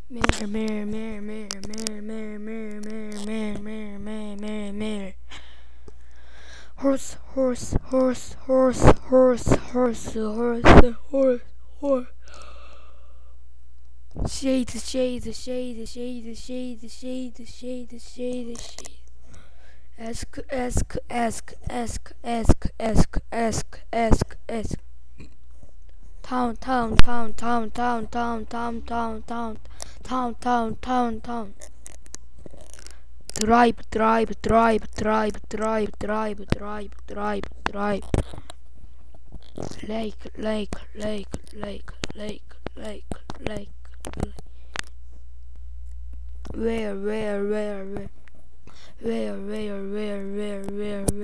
Mirror, mirror, mirror, mirror, mirror, mirror, mirror, mirror, mirror, mirror, mirror, mirror, mirror. Horse, horse, horse, horse, horse, horse, horse, horse, horse. Shade, shade, shade, shade, shade, shade, shade, shade, shade. Ask, ask, ask, ask, ask, ask, ask, ask, ask. Town, town, town, town, town, town, town, town, town, town, town, town, town. Tribe, tribe, tribe, tribe, tribe, tribe, tribe, tribe, tribe. Lake, lake, lake, lake, lake, lake, lake. Where, where, where, where, where, where, where, where, where, where.